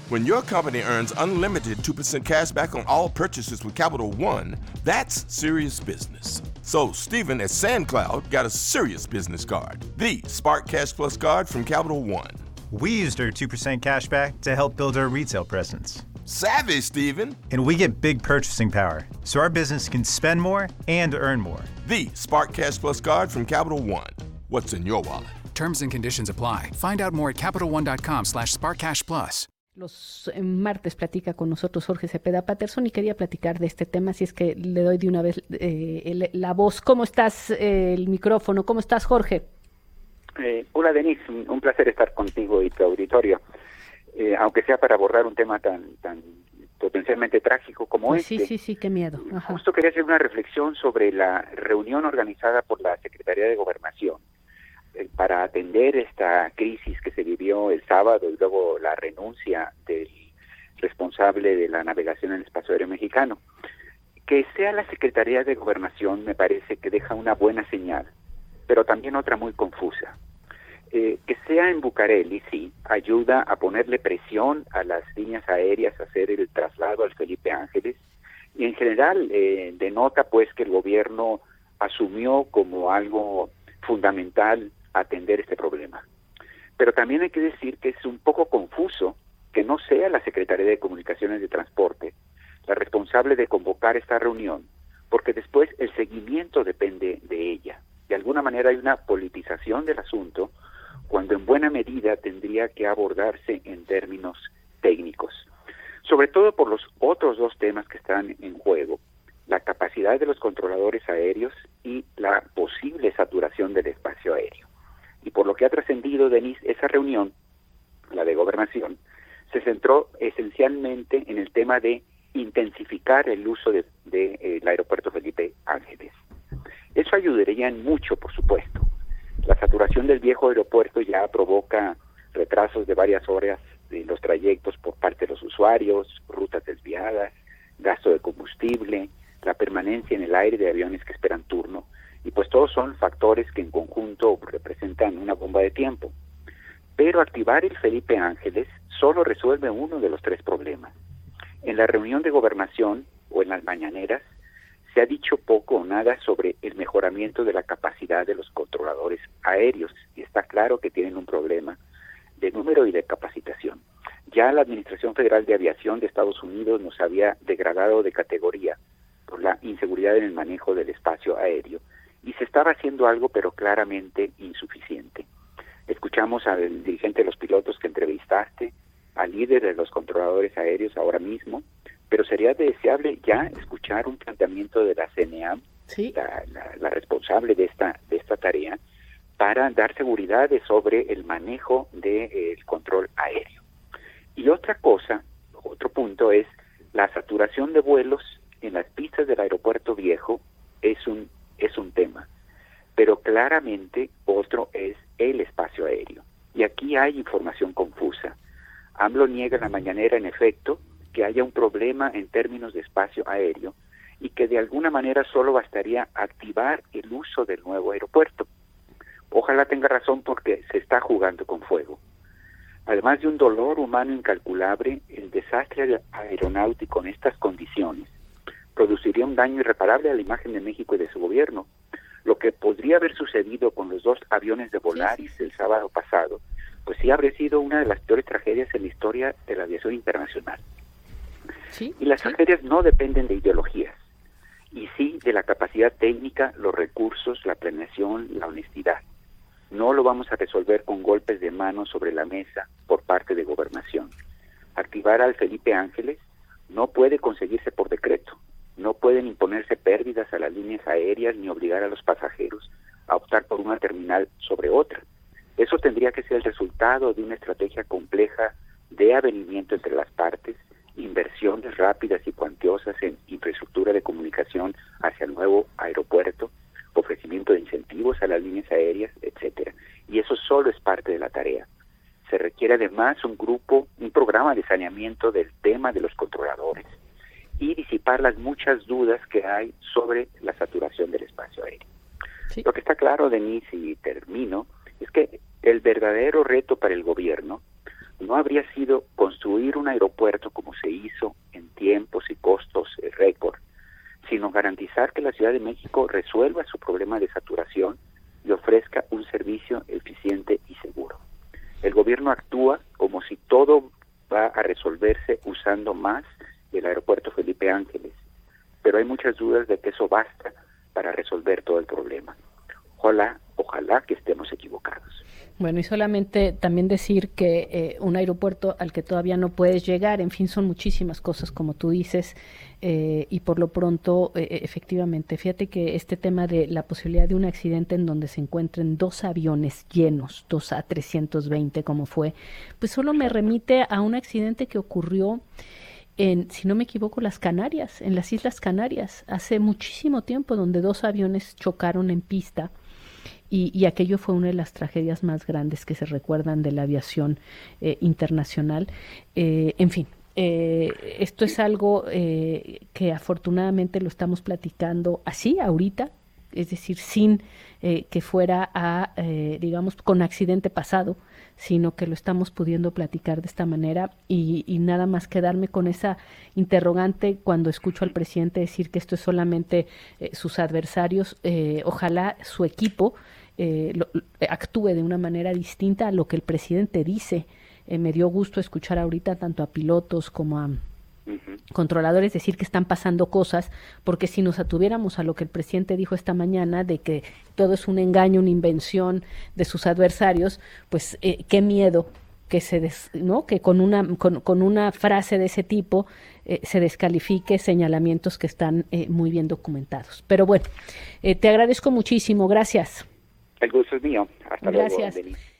When your company earns unlimited 2% cash back on all purchases with Capital One, that's serious business. So Stephen at SandCloud got a serious business card, the Spark Cash Plus card from Capital One. We used our 2% cash back to help build our retail presence. Savvy, Stephen. And we get big purchasing power, so our business can spend more and earn more. The Spark Cash Plus card from Capital One. What's in your wallet? Terms and conditions apply. Find out more at CapitalOne.com/SparkCashPlus. Los martes platica con nosotros Jorge Cepeda Patterson y quería platicar de este tema, así es que le doy de una vez la voz. ¿Cómo estás? El micrófono. ¿Cómo estás, Jorge? Hola, Denise. Un placer estar contigo y tu auditorio. Aunque sea para abordar un tema tan potencialmente trágico como este. Sí, qué miedo. Ajá. Justo quería hacer una reflexión sobre la reunión organizada por la Secretaría de Gobernación para atender esta crisis que se vivió el sábado y luego la renuncia del responsable de la navegación en el espacio aéreo mexicano. Que sea la Secretaría de Gobernación me parece que deja una buena señal, pero también otra muy confusa. Que sea en Bucareli, sí, ayuda a ponerle presión a las líneas aéreas a hacer el traslado al Felipe Ángeles, y en general denota pues que el gobierno asumió como algo fundamental atender este problema. Pero también hay que decir que es un poco confuso que no sea la Secretaría de Comunicaciones y Transporte la responsable de convocar esta reunión, porque después el seguimiento depende de ella. De alguna manera hay una politización del asunto, cuando en buena medida tendría que abordarse en términos técnicos. Sobre todo por los otros dos temas que están en juego: la capacidad de los controladores aéreos y la posible saturación del espacio aéreo. Y por lo que ha trascendido, Denise, esa reunión, la de Gobernación, se centró esencialmente en el tema de intensificar el uso del aeropuerto Felipe Ángeles. Eso ayudaría en mucho, por supuesto. La saturación del viejo aeropuerto ya provoca retrasos de varias horas de los trayectos por parte de los usuarios, rutas desviadas, gasto de combustible, la permanencia en el aire de aviones que esperan turno, y pues todos son factores que en conjunto representan una bomba de tiempo. Pero activar el Felipe Ángeles solo resuelve uno de los tres problemas. En la reunión de Gobernación o en las mañaneras se ha dicho poco o nada sobre el mejoramiento de la capacidad de los controladores aéreos, y está claro que tienen un problema de número y de capacitación. Ya la Administración Federal de Aviación de Estados Unidos nos había degradado de categoría por la inseguridad en el manejo del espacio aéreo, y se estaba haciendo algo, pero claramente insuficiente. Escuchamos al dirigente de los pilotos que entrevistaste, al líder de los controladores aéreos ahora mismo, pero sería deseable ya escuchar un planteamiento de la CNEAM, ¿sí?, la responsable de esta tarea, para dar seguridades sobre el manejo del control aéreo. Y otra cosa, otro punto es la saturación de vuelos en las pistas del aeropuerto viejo es un tema, pero claramente otro es el espacio aéreo. Y aquí hay información confusa. AMLO niega en la mañanera, en efecto, que haya un problema en términos de espacio aéreo y que de alguna manera solo bastaría activar el uso del nuevo aeropuerto. Ojalá tenga razón, porque se está jugando con fuego. Además de un dolor humano incalculable, el desastre aeronáutico en estas condiciones produciría un daño irreparable a la imagen de México y de su gobierno. Lo que podría haber sucedido con los dos aviones de Volaris el sábado pasado, pues sí habría sido una de las peores tragedias en la historia de la aviación internacional. Y las tragedias no dependen de ideologías, y sí de la capacidad técnica, los recursos, la planeación, la honestidad. No lo vamos a resolver con golpes de mano sobre la mesa por parte de Gobernación. Activar al Felipe Ángeles no puede conseguirse por decreto. No pueden imponerse pérdidas a las líneas aéreas ni obligar a los pasajeros a optar por una terminal sobre otra. Eso tendría que ser el resultado de una estrategia compleja de avenimiento entre las partes, inversiones rápidas y cuantiosas en infraestructura de comunicación hacia el nuevo aeropuerto, ofrecimiento de incentivos a las líneas aéreas, etcétera. Y eso solo es parte de la tarea. Se requiere además un programa de saneamiento del tema de los controladores y disipar las muchas dudas que hay sobre la saturación del espacio aéreo. Sí. Lo que está claro, Denise, y termino, es que el verdadero reto para el gobierno no habría sido construir un aeropuerto como se hizo en tiempos y costos récord, sino garantizar que la Ciudad de México resuelva su problema de saturación y ofrezca un servicio eficiente y seguro. El gobierno actúa como si todo va a resolverse usando más el aeropuerto Felipe Ángeles, pero hay muchas dudas de que eso basta para resolver todo el problema. Ojalá que estemos equivocados. Bueno, y solamente también decir que un aeropuerto al que todavía no puedes llegar, en fin, son muchísimas cosas, como tú dices, y por lo pronto, efectivamente, fíjate que este tema de la posibilidad de un accidente en donde se encuentren dos aviones llenos, dos A320 como fue, pues solo me remite a un accidente que ocurrió en, si no me equivoco, las Canarias, en las Islas Canarias, hace muchísimo tiempo, donde dos aviones chocaron en pista. Y aquello fue una de las tragedias más grandes que se recuerdan de la aviación internacional. En fin, esto es algo que afortunadamente lo estamos platicando así, ahorita, es decir, sin que fuera digamos, con accidente pasado, sino que lo estamos pudiendo platicar de esta manera y nada más quedarme con esa interrogante cuando escucho al presidente decir que esto es solamente sus adversarios. Ojalá su equipo actúe de una manera distinta a lo que el presidente dice. Me dio gusto escuchar ahorita tanto a pilotos como a controladores decir que están pasando cosas, porque si nos atuviéramos a lo que el presidente dijo esta mañana de que todo es un engaño, una invención de sus adversarios, pues qué miedo que que con una frase de ese tipo se descalifique señalamientos que están muy bien documentados. Pero bueno, te agradezco muchísimo, gracias. El gusto es mío. Hasta Gracias. luego, Denise.